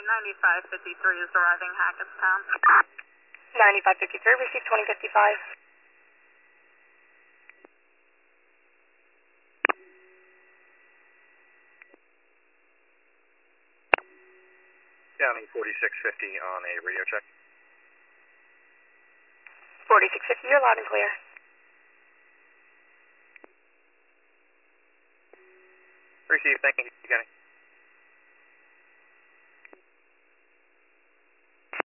9553 is arriving Hackettstown. 9553, receive 2055. County 4650 on a radio check. 4650, you're loud and clear. Receive, thank you, County.